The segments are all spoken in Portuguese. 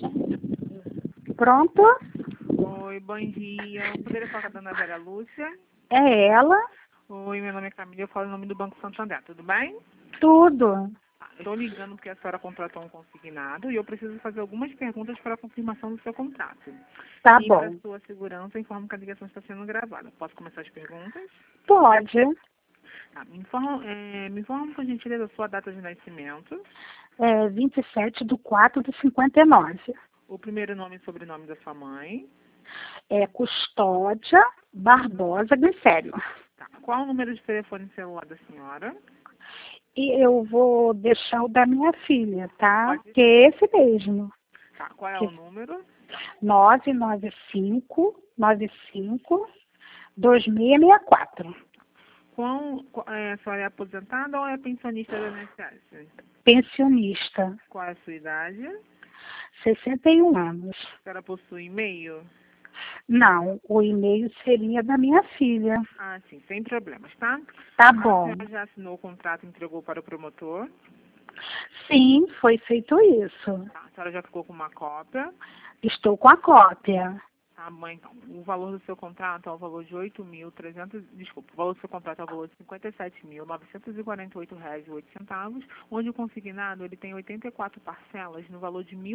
Pronto? Oi, bom dia. Eu poderia falar com a dona Vera Lúcia? É ela? Oi, meu nome é Camila, eu falo em nome do Banco Santander, tudo bem? Tudo. Estou ligando porque a senhora contratou um consignado e eu preciso fazer algumas perguntas para a confirmação do seu contrato. Tá E para bom. sua segurança, informo que a ligação está sendo gravada. Posso começar as perguntas? Pode. Tá, me informa, por gentileza, a sua data de nascimento, 27/4/59. o primeiro nome e sobrenome da sua mãe. Custódia Barbosa Glicério. Tá, qual o número de telefone celular da senhora? E eu vou deixar o da minha filha, tá? Pode. Que é esse mesmo. Tá, qual é Que o número? 995-95-2664. A senhora é aposentada ou é pensionista do INSS? Pensionista. Qual é a sua idade? 61 anos. A senhora possui e-mail? Não, o e-mail seria da minha filha. Ah, sim, sem problemas, tá? Tá A bom. senhora já assinou o contrato e entregou para o promotor? Sim, foi feito isso. Tá, a senhora já ficou com uma cópia? Estou com a cópia. Tá, mãe, então, o valor do seu contrato é o valor de 8.300, desculpa, o valor do seu contrato é o valor de R$ 57.948,08, onde o consignado ele tem 84 parcelas no valor de R$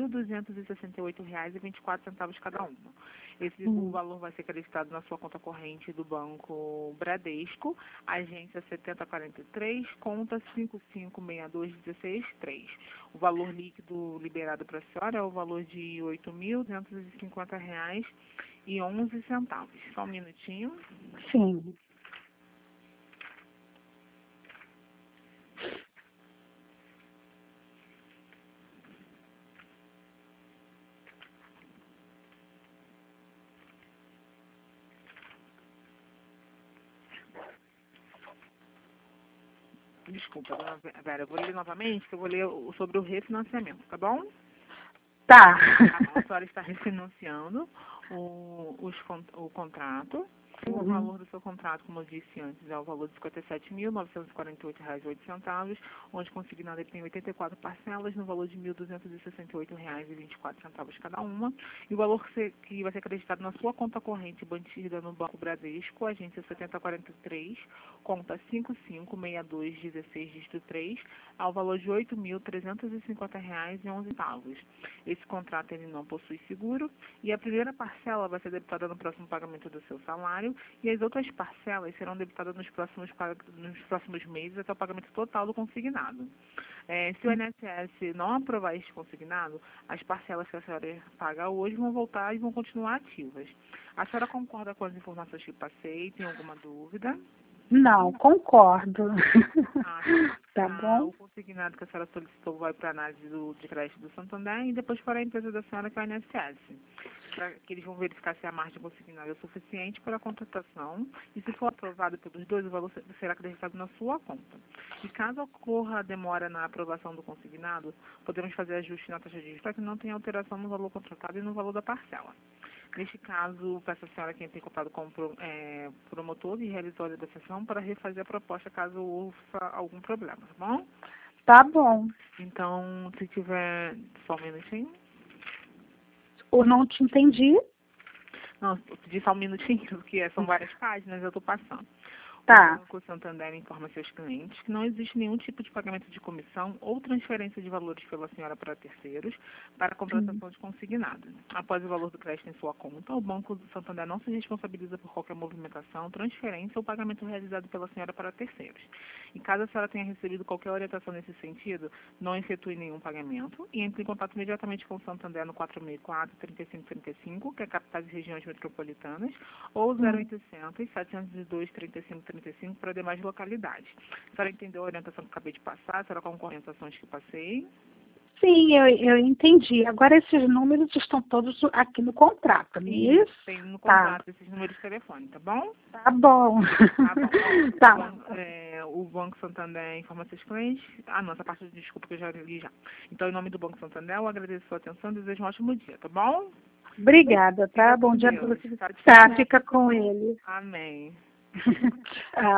1.268,24 cada uma. O valor vai ser acreditado na sua conta corrente do Banco Bradesco, agência 7043, conta 556216-3. O valor líquido liberado para a senhora é o valor de R$ 8.250,11. Só um minutinho. Sim. Desculpa, dona Vera, eu vou ler novamente, que eu vou ler sobre o refinanciamento, tá bom? Tá. A senhora está refinanciando o contrato. O valor do seu contrato, como eu disse antes, é o valor de R$ 57.948,08, onde consignado ele tem 84 parcelas no valor de R$ 1.268,24 cada uma. E o valor que vai ser acreditado na sua conta corrente mantida no Banco Bradesco, agência 7043, conta 556216, dígito 3, ao valor de R$ 8.350,11. Esse contrato ele não possui seguro e a primeira parcela vai ser debitada no próximo pagamento do seu salário e as outras parcelas serão debitadas nos próximos meses até o pagamento total do consignado. Se o INSS não aprovar este consignado, as parcelas que a senhora paga hoje vão voltar e vão continuar ativas. A senhora concorda com as informações que passei? Tem alguma dúvida? Não, concordo. Tá O bom? consignado que a senhora solicitou vai para a análise de crédito do Santander e depois para a empresa da senhora, que é a INSS. Que eles vão verificar se a margem consignada é suficiente para a contratação e, se for aprovado pelos dois, o valor será acreditado na sua conta. E caso ocorra demora na aprovação do consignado, podemos fazer ajuste na taxa de juros para que não tenha alteração no valor contratado e no valor da parcela. Neste caso, peço à senhora que entre em contato com o promotor e realizou a negociação para refazer a proposta caso houve algum problema, tá bom? Tá bom. Então, se tiver só um minutinho. Eu não te entendi. Não, eu pedi só um minutinho, porque são várias páginas, eu estou passando. Tá. O Banco Santander informa seus clientes que não existe nenhum tipo de pagamento de comissão ou transferência de valores pela senhora para terceiros para a contratação de consignado. Após o valor do crédito em sua conta, o Banco do Santander não se responsabiliza por qualquer movimentação, transferência ou pagamento realizado pela senhora para terceiros. E caso a senhora tenha recebido qualquer orientação nesse sentido, não efetue nenhum pagamento e entre em contato imediatamente com o Santander no 464-3535, que é capitais e regiões metropolitanas, ou 0800-702-3535 para demais localidades. A senhora entendeu a orientação que acabei de passar? A senhora concorda com as orientações que passei? Sim, eu entendi. Agora esses números estão todos aqui no contrato, não é isso? Tem no contrato esses números de telefone, tá bom? Tá bom. Tá bom. Tá. O Banco Santander informa seus clientes. Ah, não, essa parte, desculpa, que eu já li já. Então, em nome do Banco Santander, eu agradeço a sua atenção e desejo um ótimo dia, tá bom? Obrigada, tá? Fica Bom com dia Deus. para você. Tchau, Tá, tchau. fica com ele. Amém. Ah,